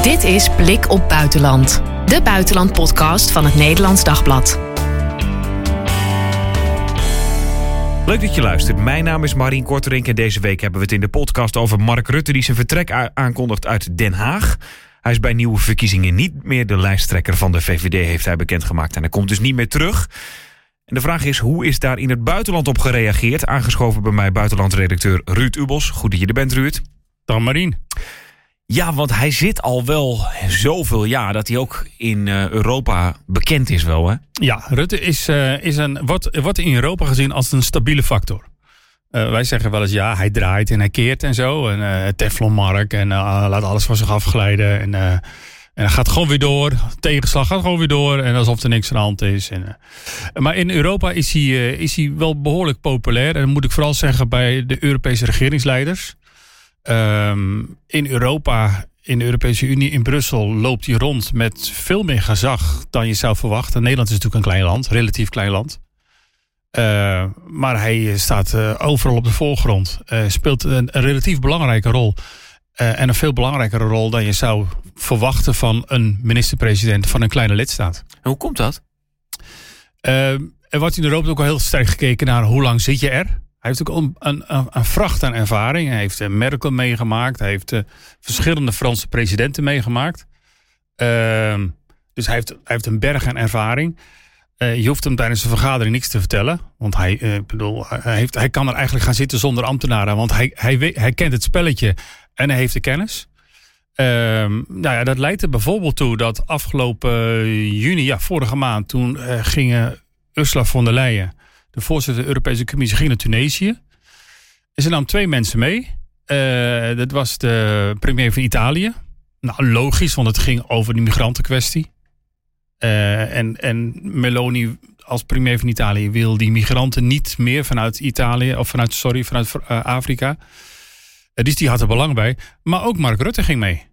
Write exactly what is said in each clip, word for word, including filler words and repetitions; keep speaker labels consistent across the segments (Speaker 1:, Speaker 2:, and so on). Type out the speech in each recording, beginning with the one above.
Speaker 1: Dit is Blik op Buitenland. De buitenlandpodcast van het Nederlands Dagblad.
Speaker 2: Leuk dat je luistert. Mijn naam is Marien Korterink en deze week hebben we het in de podcast over Mark Rutte die zijn vertrek a- aankondigt uit Den Haag. Hij is bij nieuwe verkiezingen niet meer de lijsttrekker van de V V D, heeft hij bekendgemaakt. En hij komt dus niet meer terug. En de vraag is, hoe is daar in het buitenland op gereageerd? Aangeschoven bij mij buitenlandredacteur Ruud Ubos. Goed dat je er bent, Ruud.
Speaker 3: Dan Marien.
Speaker 2: Ja, want hij zit al wel zoveel jaar dat hij ook in uh, Europa bekend is wel, hè?
Speaker 3: Ja, Rutte is, uh, is een, wordt, wordt in Europa gezien als een stabiele factor. Uh, wij zeggen wel eens, ja, hij draait en hij keert en zo. En uh, Teflonmark en uh, laat alles van zich afglijden. En, uh, en hij gaat gewoon weer door. Tegenslag gaat gewoon weer door. En alsof er niks aan de hand is. En, uh, maar in Europa is hij, uh, is hij wel behoorlijk populair. En dat moet ik vooral zeggen bij de Europese regeringsleiders. Um, in Europa, in de Europese Unie, in Brussel loopt hij rond met veel meer gezag dan je zou verwachten. Nederland is natuurlijk een klein land, relatief klein land. Uh, maar hij staat uh, overal op de voorgrond. Uh, speelt een, een relatief belangrijke rol. Uh, en een veel belangrijkere rol dan je zou verwachten van een minister-president van een kleine lidstaat.
Speaker 2: En hoe komt dat?
Speaker 3: Uh, er wordt in Europa ook al heel sterk gekeken naar hoe lang zit je er. Hij heeft ook een, een, een vracht aan ervaring. Hij heeft Merkel meegemaakt. Hij heeft uh, verschillende Franse presidenten meegemaakt. Uh, dus hij heeft, hij heeft een berg aan ervaring. Uh, je hoeft hem tijdens de vergadering niks te vertellen. Want hij, uh, bedoel, hij, heeft, hij kan er eigenlijk gaan zitten zonder ambtenaren. Want hij, hij, weet, hij kent het spelletje en hij heeft de kennis. Uh, nou ja, dat leidt er bijvoorbeeld toe dat afgelopen juni, ja, vorige maand, toen uh, gingen Ursula von der Leyen, de voorzitter van de Europese Commissie, ging naar Tunesië. En ze nam twee mensen mee. Uh, dat was de premier van Italië. Nou, logisch, want het ging over de migrantenkwestie. Uh, en, en Meloni als premier van Italië wil die migranten niet meer vanuit Italië, of vanuit, sorry, vanuit uh, Afrika. Uh, dus die had er belang bij. Maar ook Mark Rutte ging mee.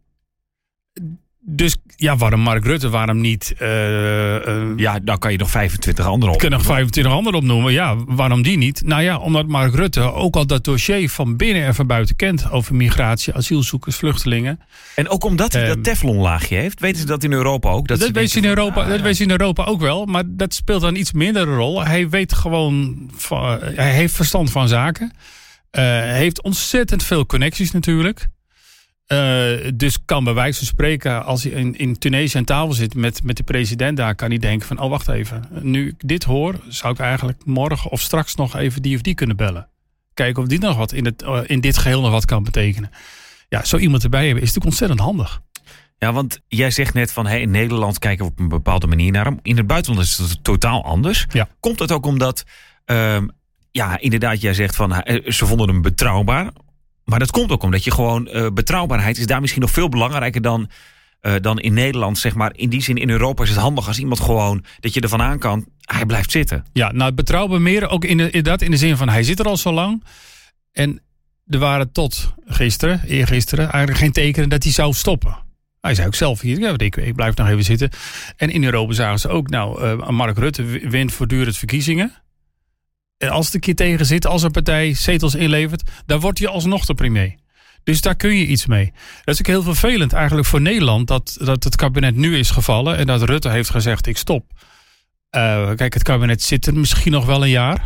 Speaker 3: Dus ja, waarom Mark Rutte, waarom niet... Uh, uh,
Speaker 2: ja, dan kan je nog vijfentwintig anderen op.
Speaker 3: Kunnen nog vijfentwintig anderen opnoemen. Ja, waarom die niet? Nou ja, omdat Mark Rutte ook al dat dossier van binnen en van buiten kent over migratie, asielzoekers, vluchtelingen.
Speaker 2: En ook omdat hij um, dat Teflonlaagje heeft, weten ze dat in Europa ook? Dat,
Speaker 3: dat
Speaker 2: ze
Speaker 3: weet ze in Europa, ah, dat ja. weet ze in Europa ook wel, maar dat speelt dan iets minder een rol. Hij weet gewoon, van, hij heeft verstand van zaken. Uh, hij heeft ontzettend veel connecties natuurlijk. Uh, dus kan bij wijze van spreken, als hij in, in Tunesië aan tafel zit met, met de president daar, kan hij denken van, oh wacht even, nu ik dit hoor, zou ik eigenlijk morgen of straks nog even die of die kunnen bellen. Kijken of die nog wat in, het, uh, in dit geheel nog wat kan betekenen. Ja, zo iemand erbij hebben is natuurlijk ontzettend handig.
Speaker 2: Ja, want jij zegt net van, hey, in Nederland kijken we op een bepaalde manier naar hem. In het buitenland is het totaal anders.
Speaker 3: Ja.
Speaker 2: Komt dat ook omdat, uh, ja, inderdaad, jij zegt van, uh, ze vonden hem betrouwbaar. Maar dat komt ook omdat je gewoon, uh, betrouwbaarheid is daar misschien nog veel belangrijker dan, uh, dan in Nederland, zeg maar. In die zin, in Europa is het handig als iemand gewoon, dat je ervan aan kan, hij blijft zitten.
Speaker 3: Ja, nou, betrouwbaar meer, ook in de, inderdaad in de zin van, hij zit er al zo lang. En er waren tot gisteren, eergisteren, eigenlijk geen tekenen dat hij zou stoppen. Hij zei ook zelf hier, ja, ik, ik blijf nog even zitten. En in Europa zagen ze ook, nou, uh, Mark Rutte wint voortdurend verkiezingen. En als het een keer tegen zit, als een partij zetels inlevert, dan wordt hij alsnog de premier. Dus daar kun je iets mee. Dat is ook heel vervelend eigenlijk voor Nederland, dat, dat het kabinet nu is gevallen en dat Rutte heeft gezegd, ik stop. Uh, kijk, het kabinet zit er misschien nog wel een jaar.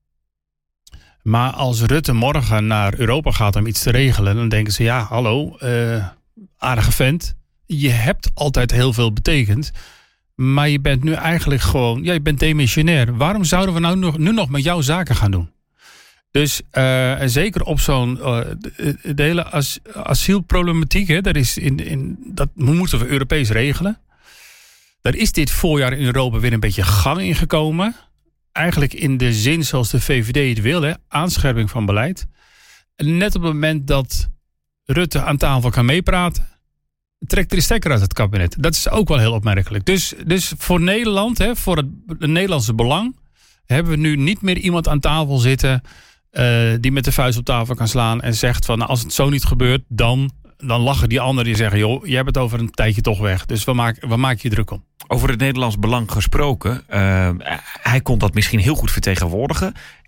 Speaker 3: Maar als Rutte morgen naar Europa gaat om iets te regelen, dan denken ze, ja, hallo, uh, aardige vent. Je hebt altijd heel veel betekend. Maar je bent nu eigenlijk gewoon, ja, je bent demissionair. Waarom zouden we nou nog, nu nog met jouw zaken gaan doen? Dus uh, zeker op zo'n uh, de, de hele as, asielproblematiek, hè, daar is in, in, dat moeten we Europees regelen. Daar is dit voorjaar in Europa weer een beetje gang in gekomen. Eigenlijk in de zin zoals de V V D het wil, hè, aanscherping van beleid. En net op het moment dat Rutte aan tafel kan meepraten, trekt er de stekker uit het kabinet. Dat is ook wel heel opmerkelijk. Dus, dus voor Nederland, hè, voor het, het Nederlandse belang, hebben we nu niet meer iemand aan tafel zitten uh, die met de vuist op tafel kan slaan en zegt van, nou, als het zo niet gebeurt, dan, dan lachen die anderen die zeggen, joh, jij bent over een tijdje toch weg. Dus waar maak, waar maak je je druk om?
Speaker 2: Over het Nederlands belang gesproken, uh, hij kon dat misschien heel goed vertegenwoordigen.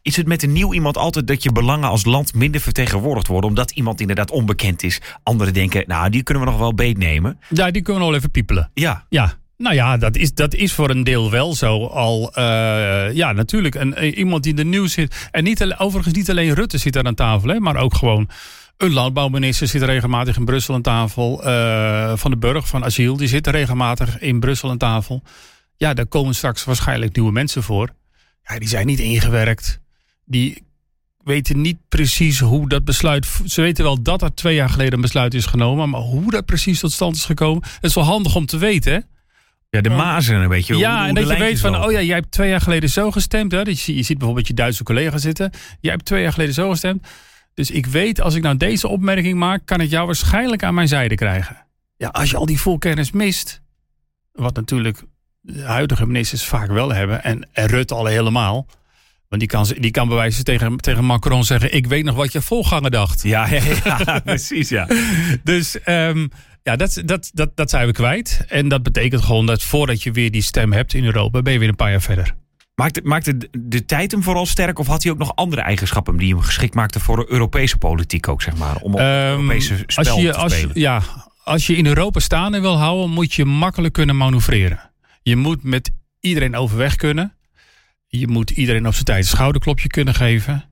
Speaker 2: Is het met een nieuw iemand altijd dat je belangen als land minder vertegenwoordigd worden, omdat iemand inderdaad onbekend is? Anderen denken, nou, die kunnen we nog wel beetnemen.
Speaker 3: Ja, die kunnen we wel even piepelen.
Speaker 2: Ja.
Speaker 3: Ja. Nou ja, dat is, dat is voor een deel wel zo. Al, uh, ja, natuurlijk. Een, iemand die in de nieuws zit. En niet, overigens niet alleen Rutte zit daar aan tafel, hè, maar ook gewoon een landbouwminister zit regelmatig in Brussel aan tafel. Uh, Van den Burg van Asiel, die zit regelmatig in Brussel aan tafel. Ja, daar komen straks waarschijnlijk nieuwe mensen voor. Ja, die zijn niet ingewerkt. Die weten niet precies hoe dat besluit. Ze weten wel dat er twee jaar geleden een besluit is genomen, maar hoe dat precies tot stand is gekomen, het is wel handig om te weten, hè?
Speaker 2: Ja, de mazen een beetje.
Speaker 3: Ja,
Speaker 2: hoe,
Speaker 3: en
Speaker 2: hoe
Speaker 3: dat je weet van,
Speaker 2: lopen.
Speaker 3: oh ja, jij hebt twee jaar geleden zo gestemd. Hè? Je ziet bijvoorbeeld je Duitse collega zitten. Jij hebt twee jaar geleden zo gestemd. Dus ik weet, als ik nou deze opmerking maak, kan ik jou waarschijnlijk aan mijn zijde krijgen. Ja, als je al die voorkennis mist, wat natuurlijk de huidige ministers vaak wel hebben, en, en Rutte al helemaal. Want die kan, die kan bij wijze tegen, tegen Macron zeggen, ik weet nog wat je voorganger dacht.
Speaker 2: Ja, ja, ja precies, ja.
Speaker 3: Dus um, ja, dat, dat, dat, dat zijn we kwijt. En dat betekent gewoon dat voordat je weer die stem hebt in Europa, ben je weer een paar jaar verder.
Speaker 2: Maakte, maakte de, de tijd hem vooral sterk, of had hij ook nog andere eigenschappen die hem geschikt maakten voor de Europese politiek ook, zeg maar? Om op um, Europese spel
Speaker 3: als je,
Speaker 2: te
Speaker 3: als,
Speaker 2: spelen.
Speaker 3: Ja, als je in Europa staande wil houden, moet je makkelijk kunnen manoeuvreren. Je moet met iedereen overweg kunnen. Je moet iedereen op zijn tijd een schouderklopje kunnen geven.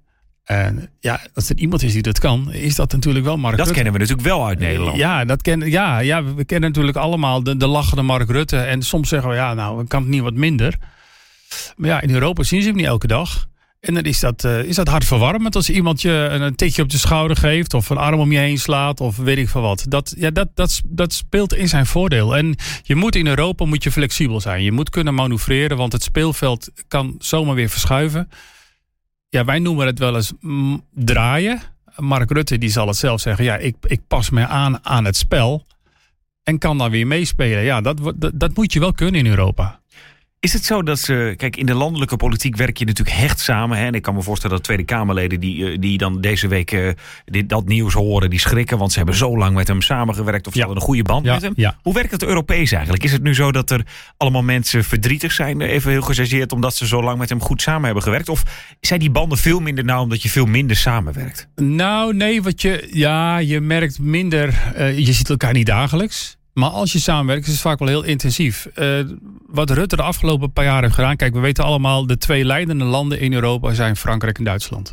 Speaker 3: En ja, als er iemand is die dat kan, is dat natuurlijk wel Mark
Speaker 2: dat
Speaker 3: Rutte.
Speaker 2: Dat kennen we natuurlijk wel uit Nederland.
Speaker 3: Ja, dat ken, ja, ja we kennen natuurlijk allemaal de, de lachende Mark Rutte. En soms zeggen we, ja, nou, kan het niet wat minder. Maar ja, in Europa zien ze hem niet elke dag. En dan is dat, uh, is dat hartverwarmend als iemand je een, een tikje op de schouder geeft, of een arm om je heen slaat, of weet ik veel wat. Dat, ja, dat, dat, dat speelt in zijn voordeel. En je moet in Europa moet je flexibel zijn. Je moet kunnen manoeuvreren, want het speelveld kan zomaar weer verschuiven. Ja, wij noemen het wel eens mm, draaien. Mark Rutte die zal het zelf zeggen. Ja, ik, ik pas me aan aan het spel en kan dan weer meespelen. Ja, dat, dat, dat moet je wel kunnen in Europa.
Speaker 2: Is het zo dat ze... Kijk, in de landelijke politiek werk je natuurlijk hecht samen. Hè? En ik kan me voorstellen dat Tweede Kamerleden die, die dan deze week uh, dit, dat nieuws horen, die schrikken. Want ze hebben zo lang met hem samengewerkt of ze
Speaker 3: ja.
Speaker 2: hadden een goede band
Speaker 3: ja,
Speaker 2: met hem.
Speaker 3: Ja.
Speaker 2: Hoe werkt het Europees eigenlijk? Is het nu zo dat er allemaal mensen verdrietig zijn, even heel gechargeerd, omdat ze zo lang met hem goed samen hebben gewerkt? Of zijn die banden veel minder nauw omdat je veel minder samenwerkt?
Speaker 3: Nou, nee, wat je... Ja, je merkt minder... Uh, je ziet elkaar niet dagelijks. Maar als je samenwerkt, is het vaak wel heel intensief. Uh, wat Rutte de afgelopen paar jaar heeft gedaan... Kijk, we weten allemaal, de twee leidende landen in Europa zijn Frankrijk en Duitsland.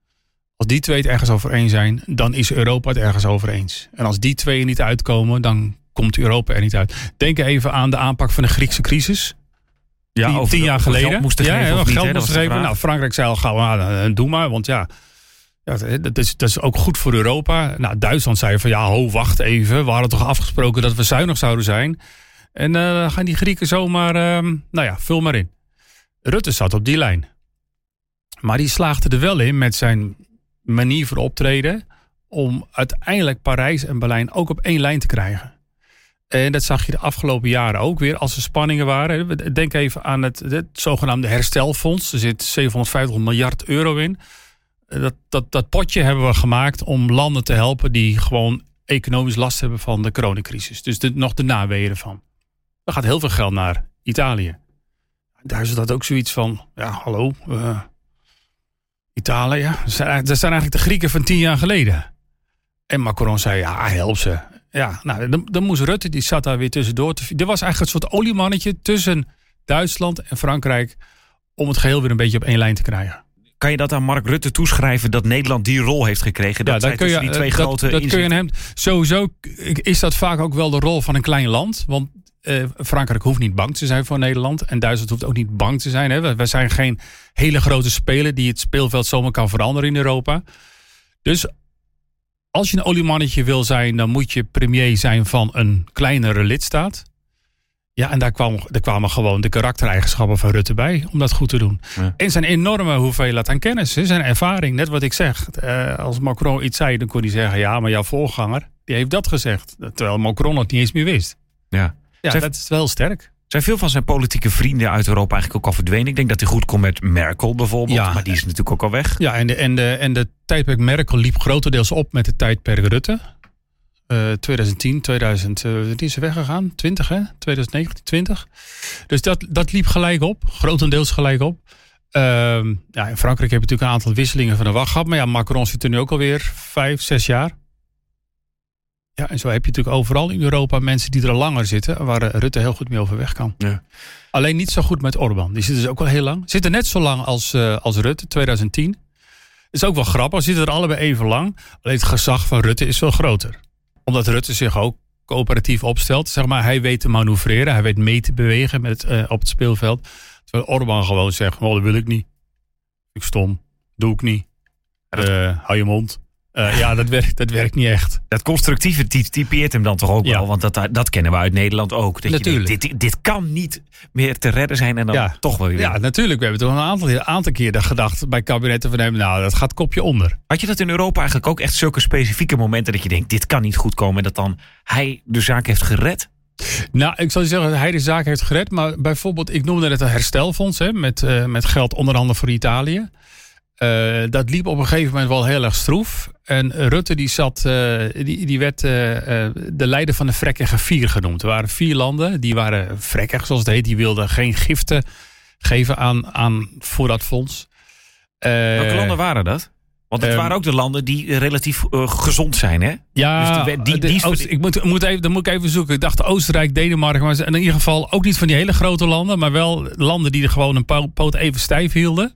Speaker 3: Als die twee het ergens over eens zijn, dan is Europa het ergens over eens. En als die twee er niet uitkomen, dan komt Europa er niet uit. Denk even aan de aanpak van de Griekse crisis.
Speaker 2: Ja,
Speaker 3: die, tien jaar geleden.
Speaker 2: Geld moesten geven
Speaker 3: ja,
Speaker 2: of niet,
Speaker 3: geld
Speaker 2: hè?
Speaker 3: moesten geven. Nou, Frankrijk zei al gauw, nou, doe maar, want ja... Ja, dat, is, dat is ook goed voor Europa. Nou, Duitsland zei van ja, ho, wacht even. We hadden toch afgesproken dat we zuinig zouden zijn. En dan uh, gaan die Grieken zomaar, uh, nou ja, vul maar in. Rutte zat op die lijn. Maar die slaagde er wel in met zijn manier van optreden om uiteindelijk Parijs en Berlijn ook op één lijn te krijgen. En dat zag je de afgelopen jaren ook weer als er spanningen waren. Denk even aan het, het zogenaamde herstelfonds. Er zit zevenhonderdvijftig miljard euro in. Dat, dat, dat potje hebben we gemaakt om landen te helpen die gewoon economisch last hebben van de coronacrisis. Dus de, nog de naweeën ervan. Er gaat heel veel geld naar Italië. Daar is dat ook zoiets van, ja, hallo, uh, Italië, ja. Dat zijn, dat zijn eigenlijk de Grieken van tien jaar geleden. En Macron zei, ja, help ze. Ja, nou, dan, dan moest Rutte, die zat daar weer tussendoor. Te, er was eigenlijk een soort oliemannetje tussen Duitsland en Frankrijk om het geheel weer een beetje op één lijn te krijgen.
Speaker 2: Kan je dat aan Mark Rutte toeschrijven dat Nederland die rol heeft gekregen? Dat
Speaker 3: ja, dat kun je,
Speaker 2: die twee
Speaker 3: dat,
Speaker 2: grote
Speaker 3: dat kun je hem. Sowieso is dat vaak ook wel de rol van een klein land. Want uh, Frankrijk hoeft niet bang te zijn voor Nederland. En Duitsland hoeft ook niet bang te zijn. Hè. We, we zijn geen hele grote speler die het speelveld zomaar kan veranderen in Europa. Dus als je een oliemannetje wil zijn, dan moet je premier zijn van een kleinere lidstaat. Ja, en daar, kwam, daar kwamen gewoon de karaktereigenschappen van Rutte bij om dat goed te doen. Ja. En zijn enorme hoeveelheid aan kennis, zijn ervaring. Net wat ik zeg. Uh, als Macron iets zei, dan kon hij zeggen, ja, maar jouw voorganger, die heeft dat gezegd. Terwijl Macron het niet eens meer wist.
Speaker 2: Ja,
Speaker 3: ja
Speaker 2: zijn,
Speaker 3: dat is wel sterk.
Speaker 2: Zijn veel van zijn politieke vrienden uit Europa eigenlijk ook al verdwenen? Ik denk dat hij goed komt met Merkel bijvoorbeeld, ja, maar die is natuurlijk ook al weg.
Speaker 3: Ja, en de, en de, en de tijdperk Merkel liep grotendeels op met de tijdperk Rutte. Uh, twintig tien, tweeduizend, uh, die is er weggegaan, twintig hè, twintig negentien, twintig. Dus dat, dat liep gelijk op, grotendeels gelijk op. Uh, ja, in Frankrijk heb je natuurlijk een aantal wisselingen van de wacht gehad. Maar ja, Macron zit er nu ook alweer vijf, zes jaar. Ja, en zo heb je natuurlijk overal in Europa mensen die er al langer zitten. Waar Rutte heel goed mee overweg kan. Ja. Alleen niet zo goed met Orbán. Die zit dus ook al heel lang. Zit er net zo lang als, uh, als Rutte, twintig tien. Is ook wel grappig. Zitten er allebei even lang. Alleen het gezag van Rutte is veel groter. Omdat Rutte zich ook coöperatief opstelt. Zeg maar, hij weet te manoeuvreren. Hij weet mee te bewegen met, uh, op het speelveld. Terwijl Orbán gewoon zegt, oh, dat wil ik niet. Ik stom. Doe ik niet. Uh, hou je mond. Uh, ja, dat werkt, dat werkt niet echt.
Speaker 2: Dat constructieve typeert hem dan toch ook ja. wel? Want dat, dat kennen we uit Nederland ook. Dat natuurlijk. Je denkt, dit, dit kan niet meer te redden zijn en dan ja. toch wel weer.
Speaker 3: Ja, natuurlijk. We hebben toch een aantal, een aantal keer gedacht bij kabinetten van hem, nou, dat gaat kopje onder.
Speaker 2: Had je dat in Europa eigenlijk ook echt zulke specifieke momenten dat je denkt, dit kan niet goed komen en dat dan hij de zaak heeft gered?
Speaker 3: Nou, ik zal je zeggen dat hij de zaak heeft gered. Maar bijvoorbeeld, ik noemde het een herstelfonds hè, met, uh, met geld onder andere voor Italië. Uh, dat liep op een gegeven moment wel heel erg stroef. En Rutte die zat, uh, die, die werd uh, uh, de leider van de vrekkige vier genoemd. Er waren vier landen, die waren vrekkig zoals het heet. Die wilden geen giften geven aan, aan voor dat fonds.
Speaker 2: Uh, Welke landen waren dat? Want het uh, waren ook de landen die relatief uh, gezond zijn, hè?
Speaker 3: Ja, dus die, die, die Oost, ik moet, moet even, dan moet ik even zoeken. Ik dacht Oostenrijk, Denemarken, maar in ieder geval ook niet van die hele grote landen. Maar wel landen die er gewoon een poot even stijf hielden.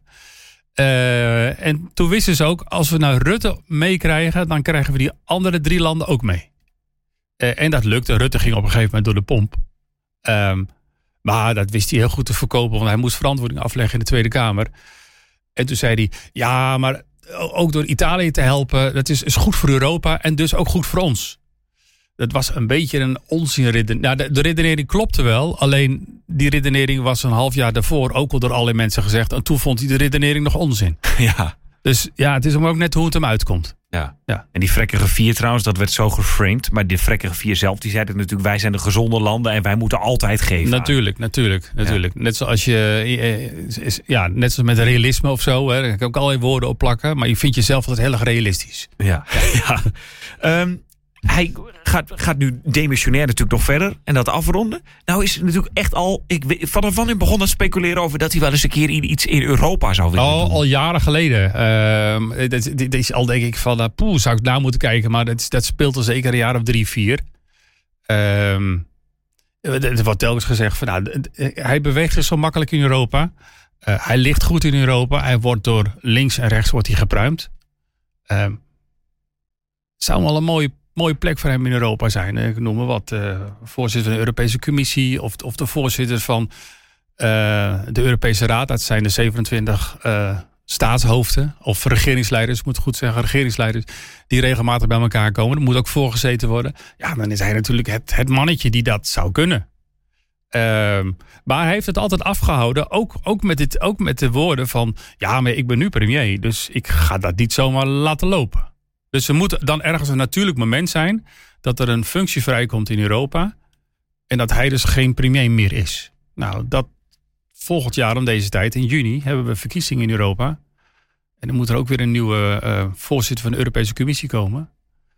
Speaker 3: Uh, en toen wisten ze ook, als we nou Rutte meekrijgen, dan krijgen we die andere drie landen ook mee. Uh, en dat lukte. Rutte ging op een gegeven moment door de pomp. Um, maar dat wist hij heel goed te verkopen, want hij moest verantwoording afleggen in de Tweede Kamer. En toen zei hij, ja, maar ook door Italië te helpen, dat is, is goed voor Europa en dus ook goed voor ons. Dat was een beetje een onzinredenering. Nou, de, de redenering klopte wel. Alleen die redenering was een half jaar daarvoor ook al door allerlei mensen gezegd. En toen vond hij de redenering nog onzin.
Speaker 2: Ja.
Speaker 3: Dus ja, het is hem ook net hoe het hem uitkomt.
Speaker 2: Ja. Ja. En die vrekkige vier trouwens, dat werd zo geframed. Maar die vrekkige vier zelf, die zeiden natuurlijk, wij zijn de gezonde landen en wij moeten altijd geven.
Speaker 3: Natuurlijk, natuurlijk, natuurlijk. Ja. Net zoals je, ja, net zoals met realisme of zo. Hè. Daar kan ik ook allerlei woorden op plakken. Maar je vindt jezelf altijd heel erg realistisch.
Speaker 2: Ja. ja. ja. Um, Hij gaat, gaat nu demissionair natuurlijk nog verder en dat afronden. Nou is het natuurlijk echt al, ik weet, vanaf wanneer begon dat speculeren over dat hij wel eens een keer iets in Europa zou willen
Speaker 3: al,
Speaker 2: doen?
Speaker 3: Al jaren geleden. Uh, dat, dat is al denk ik van, uh, poeh, zou ik na moeten kijken. Maar dat, dat speelt al zeker een jaar of drie, vier. Uh, er wordt telkens gezegd van, nou, hij beweegt zich zo makkelijk in Europa. Uh, hij ligt goed in Europa. Hij wordt door links en rechts wordt hij gepruimd. Uh, het zou wel een mooie mooie plek voor hem in Europa zijn. Ik noem maar wat. Uh, voorzitter van de Europese Commissie. Of, of de voorzitter van uh, de Europese Raad. Dat zijn de zevenentwintig uh, staatshoofden. Of regeringsleiders, moet ik goed zeggen. Regeringsleiders die regelmatig bij elkaar komen. Er moet ook voorgezeten worden. Ja, dan is hij natuurlijk het, het mannetje die dat zou kunnen. Uh, maar hij heeft het altijd afgehouden. Ook, ook, met dit, ook met de woorden van, ja, maar ik ben nu premier. Dus ik ga dat niet zomaar laten lopen. Dus er moet dan ergens een natuurlijk moment zijn dat er een functie vrijkomt in Europa en dat hij dus geen premier meer is. Nou, dat volgend jaar om deze tijd, in juni, hebben we verkiezingen in Europa. En dan moet er ook weer een nieuwe uh, voorzitter van de Europese Commissie komen.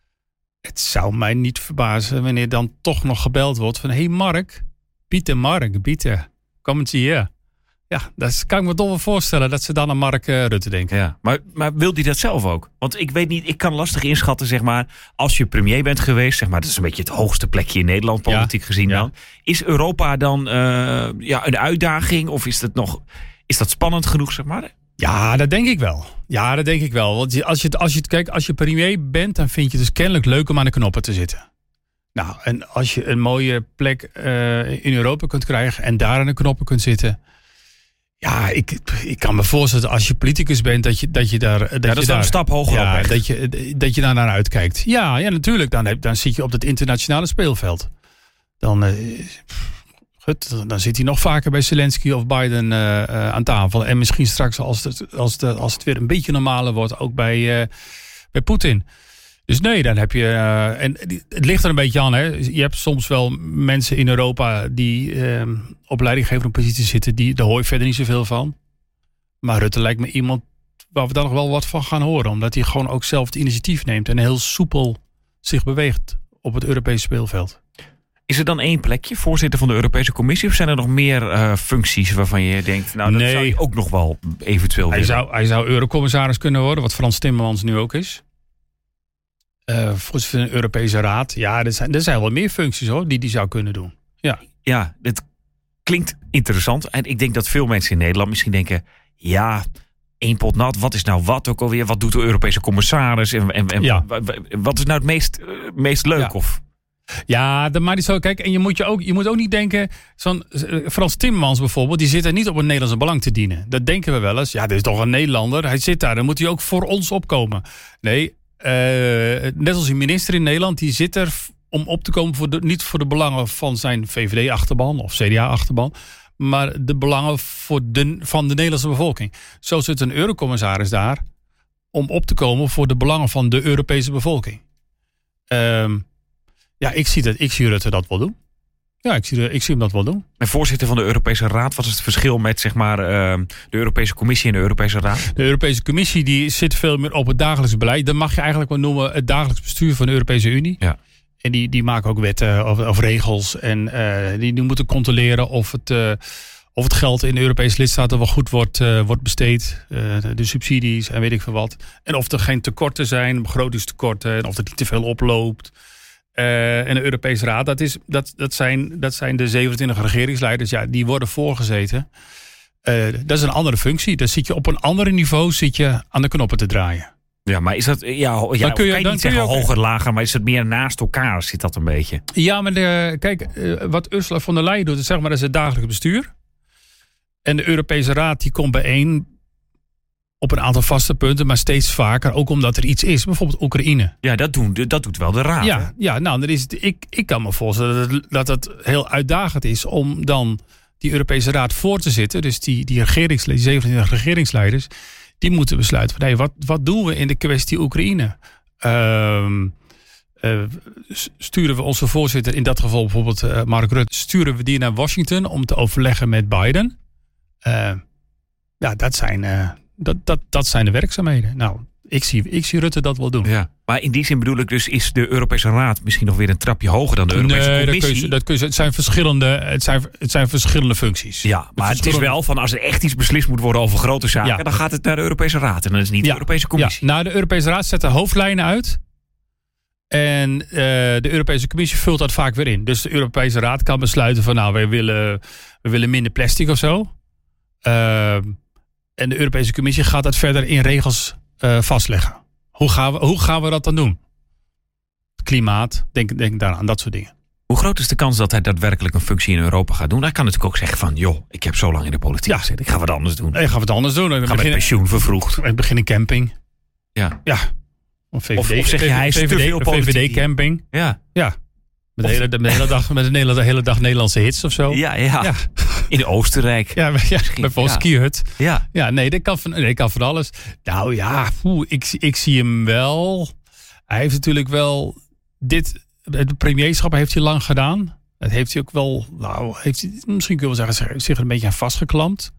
Speaker 3: Het zou mij niet verbazen wanneer dan toch nog gebeld wordt van, hey Mark, bitte Mark, bitte, kom eens hier. Ja, dat kan ik me toch wel voorstellen dat ze dan aan Mark uh, Rutte denken.
Speaker 2: Ja, maar, maar wil hij dat zelf ook? Want ik weet niet, ik kan lastig inschatten, zeg maar, als je premier bent geweest, zeg maar, dat is een beetje het hoogste plekje in Nederland, politiek ja, gezien ja. dan. Is Europa dan uh, ja, een uitdaging of is dat nog, is dat spannend genoeg, zeg maar?
Speaker 3: Ja, dat denk ik wel. Ja, dat denk ik wel. Want als je, als je, kijk, als je premier bent, dan vind je het dus kennelijk leuk om aan de knoppen te zitten. Nou, en als je een mooie plek uh, in Europa kunt krijgen en daar aan de knoppen kunt zitten. Ja, ik, ik kan me voorstellen als je politicus bent dat je, dat je daar. Dat,
Speaker 2: ja, dat
Speaker 3: je
Speaker 2: is
Speaker 3: daar,
Speaker 2: een stap hoger
Speaker 3: ja,
Speaker 2: op.
Speaker 3: Dat je, dat je daar naar uitkijkt. Ja, ja natuurlijk. Dan, heb, dan zit je op het internationale speelveld. Dan, uh, goed, dan zit hij nog vaker bij Zelensky of Biden uh, uh, aan tafel. En misschien straks, als het, als, het, als het weer een beetje normaler wordt, ook bij, uh, bij Poetin. Dus nee, dan heb je... Uh, en het ligt er een beetje aan. Hè. Je hebt soms wel mensen in Europa die uh, op leidinggevende positie zitten. Die, daar hoor je verder niet zoveel van. Maar Rutte lijkt me iemand waar we dan nog wel wat van gaan horen. Omdat hij gewoon ook zelf het initiatief neemt. En heel soepel zich beweegt op het Europese speelveld.
Speaker 2: Is er dan één plekje, voorzitter van de Europese Commissie? Of zijn er nog meer uh, functies waarvan je denkt... nou, dat
Speaker 3: nee.
Speaker 2: zou je ook nog wel eventueel
Speaker 3: hij
Speaker 2: willen?
Speaker 3: Zou, hij zou eurocommissaris kunnen worden, wat Frans Timmermans nu ook is. Uh, voorzitter van de Europese Raad. Ja, er zijn, er zijn wel meer functies hoor, die die zou kunnen doen. Ja,
Speaker 2: ja, het klinkt interessant. En ik denk dat veel mensen in Nederland misschien denken... ja, één pot nat, wat is nou wat ook alweer? Wat doet de Europese commissaris? En, en, en
Speaker 3: ja.
Speaker 2: wat is nou het meest, uh, meest leuk?
Speaker 3: Ja.
Speaker 2: Of...
Speaker 3: Ja, dat maar niet zo. Kijk, en je moet, je, ook, je moet ook niet denken... Zo'n uh, Frans Timmermans bijvoorbeeld... die zit er niet op het Nederlandse belang te dienen. Dat denken we wel eens. Ja, dit is toch een Nederlander. Hij zit daar, dan moet hij ook voor ons opkomen. Nee, uh, net als een minister in Nederland... die zit er om op te komen... Voor de, niet voor de belangen van zijn V V D-achterban... of C D A-achterban... maar de belangen voor de, van de Nederlandse bevolking. Zo zit een eurocommissaris daar... om op te komen voor de belangen van de Europese bevolking. Um, Ja, ik zie, dat, ik zie Rutte dat wel doen. Ja, ik zie, ik zie hem dat wel doen.
Speaker 2: En voorzitter van de Europese Raad, wat is het verschil met zeg maar, uh, de Europese Commissie en de Europese Raad?
Speaker 3: De Europese Commissie die zit veel meer op het dagelijks beleid. Dat mag je eigenlijk wel noemen het dagelijks bestuur van de Europese Unie.
Speaker 2: Ja.
Speaker 3: En die, die maken ook wetten of, of regels. En uh, die, die moeten controleren of het, uh, of het geld in de Europese lidstaten wel goed wordt, uh, wordt besteed. Uh, de, de subsidies en weet ik veel wat. En of er geen tekorten zijn, begrotingstekorten. En of er niet te veel oploopt. Uh, en de Europese Raad, dat, is, dat, dat, zijn, dat zijn de zevenentwintig regeringsleiders, ja, die worden voorgezeten. Uh, dat is een andere functie. Dan zit je op een ander niveau zit je aan de knoppen te draaien.
Speaker 2: Ja, maar is dat, ja, ja dan kun je, kan je
Speaker 3: dan
Speaker 2: niet zeggen
Speaker 3: je ook,
Speaker 2: hoger, lager, maar is het meer naast elkaar, zit dat een beetje?
Speaker 3: Ja, maar de, kijk, uh, wat Ursula von der Leyen doet, zeg maar, dat is het dagelijks bestuur. En de Europese Raad, die komt bijeen op een aantal vaste punten, maar steeds vaker. Ook omdat er iets is. Bijvoorbeeld Oekraïne.
Speaker 2: Ja, dat, doen, dat doet wel de Raad.
Speaker 3: Ja, ja nou, dan is het, ik, ik kan me voorstellen dat het, dat het heel uitdagend is om dan die Europese Raad voor te zitten. Dus die, die, regeringsle- die zevenentwintig regeringsleiders, die moeten besluiten van, hey, wat, wat doen we in de kwestie Oekraïne? Uh, uh, sturen we onze voorzitter, in dat geval bijvoorbeeld uh, Mark Rutte, sturen we die naar Washington om te overleggen met Biden? Uh, ja, dat zijn... Uh, Dat, dat, dat zijn de werkzaamheden. Nou, ik zie, ik zie Rutte dat wel doen.
Speaker 2: Ja. Maar in die zin bedoel ik dus, is de Europese Raad misschien nog weer een trapje hoger dan de Europese
Speaker 3: nee,
Speaker 2: Commissie?
Speaker 3: Dat kun je, dat kun je, het, zijn verschillende, het, zijn, het zijn verschillende functies.
Speaker 2: Ja, maar het is wel van als er echt iets beslist moet worden over grote zaken, ja. dan gaat het naar de Europese Raad en dan is het niet ja. de Europese Commissie.
Speaker 3: Ja. Nou, de Europese Raad zet de hoofdlijnen uit. En uh, de Europese Commissie vult dat vaak weer in. Dus de Europese Raad kan besluiten van nou, wij willen, we willen minder plastic of zo. Uh, En de Europese Commissie gaat dat verder in regels uh, vastleggen. Hoe gaan, we, hoe gaan we dat dan doen? Klimaat, denk, denk daaraan, dat soort dingen.
Speaker 2: Hoe groot is de kans dat hij daadwerkelijk een functie in Europa gaat doen? Hij kan natuurlijk ook zeggen van, joh, ik heb zo lang in de politiek
Speaker 3: ja.
Speaker 2: gezeten. Ik ga wat anders doen.
Speaker 3: Ik ga wat anders doen.
Speaker 2: Ik ga met pensioen vervroegd.
Speaker 3: Ik begin een camping.
Speaker 2: Ja.
Speaker 3: ja. Of, V V D,
Speaker 2: of, of zeg je, hij is
Speaker 3: V V D,
Speaker 2: te veel politiek.
Speaker 3: V V D-camping.
Speaker 2: Ja.
Speaker 3: Ja. Met de, hele, de, de hele dag, met de hele, de hele dag Nederlandse hits of zo.
Speaker 2: Ja, ja. ja. In Oostenrijk.
Speaker 3: Ja, ja bijvoorbeeld ja. skihut.
Speaker 2: Ja.
Speaker 3: Ja, nee, dat kan van, nee, dat kan van alles. Nou ja, poeh, ik, ik zie hem wel. Hij heeft natuurlijk wel dit, het premierschap heeft hij lang gedaan. Dat heeft hij ook wel, nou, heeft hij, misschien kun je wel zeggen, zich er een beetje aan vastgeklampt.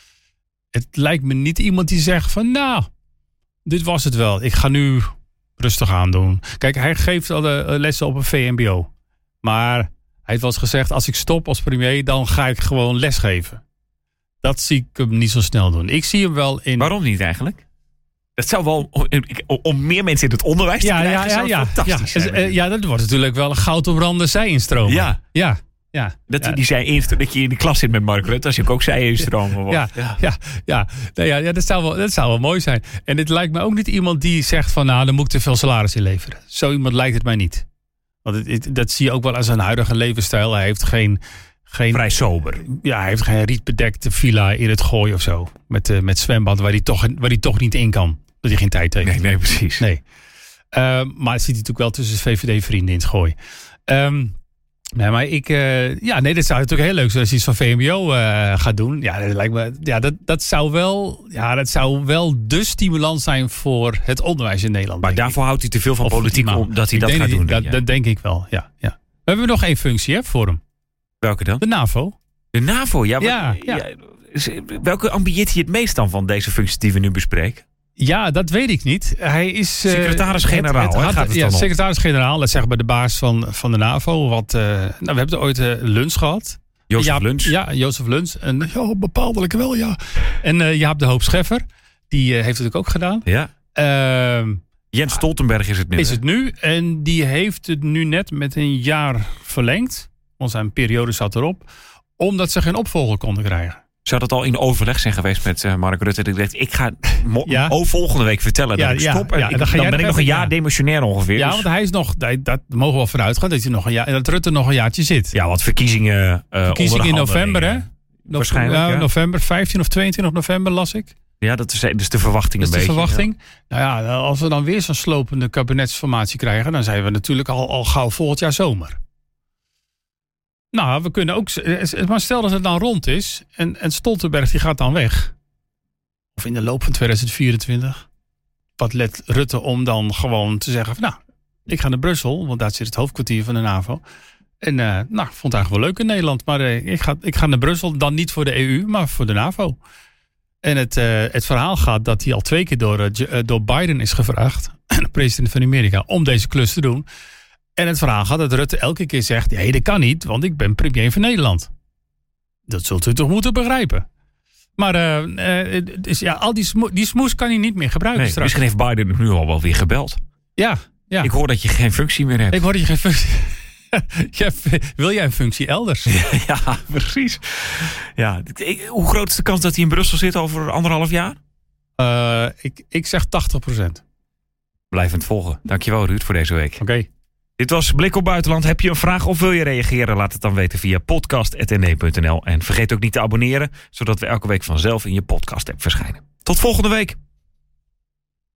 Speaker 3: Het lijkt me niet iemand die zegt van, nou, dit was het wel. Ik ga nu rustig aan doen. Kijk, hij geeft al de lessen op een V M B O. Maar hij heeft wel eens gezegd, als ik stop als premier, dan ga ik gewoon lesgeven. Dat zie ik hem niet zo snel doen. Ik zie hem wel in...
Speaker 2: Waarom niet eigenlijk? Dat zou wel, om, om meer mensen in het onderwijs te
Speaker 3: ja,
Speaker 2: krijgen,
Speaker 3: ja,
Speaker 2: zou
Speaker 3: ja,
Speaker 2: fantastisch
Speaker 3: ja.
Speaker 2: zijn.
Speaker 3: Ja, dat wordt natuurlijk wel een goudomrande zij-instromer.
Speaker 2: Ja.
Speaker 3: Ja. Ja.
Speaker 2: Dat,
Speaker 3: ja.
Speaker 2: Die zij dat je in de klas zit met Mark Rutte, als je ook zij-instromer wordt.
Speaker 3: Ja, ja, ja, ja. Nee, ja, ja dat, zou wel, dat zou wel mooi zijn. En dit lijkt me ook niet iemand die zegt van, nou, dan moet ik te veel salaris inleveren. Zo iemand lijkt het mij niet. Want het, het, dat zie je ook wel aan zijn huidige levensstijl. Hij heeft geen... geen
Speaker 2: Vrij sober.
Speaker 3: Ja, hij heeft geen rietbedekte villa in het Gooi of zo. Met, uh, met zwembad waar hij, toch, waar hij toch niet in kan. Dat hij geen tijd heeft.
Speaker 2: Nee, nee precies.
Speaker 3: Nee. Uh, maar het ziet hij natuurlijk wel tussen V V D-vrienden in het Gooi. Um, nee, maar ik... Uh, ja, nee, dat zou natuurlijk heel leuk zijn als hij iets van V M B O uh, gaat doen. Ja, dat lijkt me... Ja, dat, dat zou wel... Ja, dat zou wel de stimulans zijn voor het onderwijs in Nederland.
Speaker 2: Maar daarvoor
Speaker 3: ik.
Speaker 2: houdt hij te veel van
Speaker 3: of
Speaker 2: politiek om dat hij dat gaat
Speaker 3: die,
Speaker 2: doen.
Speaker 3: Dat,
Speaker 2: ja.
Speaker 3: dat denk ik wel, ja, ja. We hebben nog één functie hè, voor hem.
Speaker 2: Welke dan?
Speaker 3: De NAVO.
Speaker 2: De NAVO, ja.
Speaker 3: ja,
Speaker 2: wat,
Speaker 3: ja.
Speaker 2: ja welke ambieert hij het meest dan van deze functies die we nu bespreken?
Speaker 3: Ja, dat weet ik niet. Hij is uh,
Speaker 2: secretaris-generaal.
Speaker 3: Het, het had,
Speaker 2: gaat het
Speaker 3: ja,
Speaker 2: dan
Speaker 3: secretaris-generaal. Dat zeggen bij de baas van, van de NAVO. Wat, uh, nou, we hebben er ooit uh, lunch gehad.
Speaker 2: Jozef
Speaker 3: Jaap,
Speaker 2: Luns.
Speaker 3: Ja, Jozef Luns. En ja, bepaaldelijk wel, ja. En uh, Jaap de Hoop Scheffer. Die uh, heeft het ook gedaan.
Speaker 2: Ja.
Speaker 3: Uh,
Speaker 2: Jens Stoltenberg is het nu.
Speaker 3: Is het nu. En die heeft het nu net met een jaar verlengd. Want zijn periode zat erop. Omdat ze geen opvolger konden krijgen.
Speaker 2: Zou dat al in overleg zijn geweest met uh, Mark Rutte? Dat ik dacht, ik ga mo-
Speaker 3: ja.
Speaker 2: oh, volgende week vertellen
Speaker 3: ja,
Speaker 2: dat ik
Speaker 3: ja,
Speaker 2: stop. En
Speaker 3: ja,
Speaker 2: ik,
Speaker 3: dan,
Speaker 2: dan ben ik nog een jaar
Speaker 3: ja.
Speaker 2: demissionair ongeveer.
Speaker 3: Ja,
Speaker 2: dus.
Speaker 3: want hij is nog, dat, dat mogen we wel vanuit gaan, dat, hij nog een jaar, dat Rutte nog een jaartje zit.
Speaker 2: Ja, want verkiezingen uh,
Speaker 3: Verkiezingen in november, hè?
Speaker 2: Waarschijnlijk,
Speaker 3: ja,
Speaker 2: ja.
Speaker 3: november, vijftien of tweeëntwintig november las ik.
Speaker 2: Ja, dat is dus de verwachting
Speaker 3: dat
Speaker 2: een
Speaker 3: is de
Speaker 2: beetje.
Speaker 3: verwachting.
Speaker 2: Ja.
Speaker 3: Nou ja, als we dan weer zo'n slopende kabinetsformatie krijgen, dan zijn we natuurlijk al, al gauw volgend jaar zomer. Nou, we kunnen ook... Maar stel dat het dan rond is en, en Stoltenberg die gaat dan weg. Of in de loop van tweeduizend vierentwintig. Wat let Rutte om dan gewoon te zeggen van, nou, ik ga naar Brussel, want daar zit het hoofdkwartier van de NAVO. En uh, nou, ik vond het eigenlijk wel leuk in Nederland. Maar uh, ik, ga, ik ga naar Brussel, dan niet voor de E U, maar voor de NAVO. En het, uh, het verhaal gaat dat hij al twee keer door, uh, door Biden is gevraagd, de president van Amerika, om deze klus te doen. En het verhaal gaat dat Rutte elke keer zegt, nee, dat kan niet, want ik ben premier van Nederland. Dat zult u toch moeten begrijpen. Maar uh, uh, dus ja, al die, smo- die smoes kan hij niet meer gebruiken
Speaker 2: Nee,
Speaker 3: straks.
Speaker 2: misschien heeft Biden nu al wel weer gebeld.
Speaker 3: Ja, ja.
Speaker 2: Ik hoor dat je geen functie meer hebt.
Speaker 3: Ik hoor dat je geen functie... ja, wil jij een functie elders?
Speaker 2: Ja, precies. Ja, ik, hoe groot is de kans dat hij in Brussel zit over anderhalf jaar?
Speaker 3: Uh, ik, ik zeg tachtig procent.
Speaker 2: Blijvend volgen. Dankjewel Ruud voor deze week.
Speaker 3: Oké. Okay.
Speaker 2: Dit was Blik op Buitenland. Heb je een vraag of wil je reageren? Laat het dan weten via podcast punt n e punt n l. En vergeet ook niet te abonneren, zodat we elke week vanzelf in je podcast app verschijnen. Tot volgende week.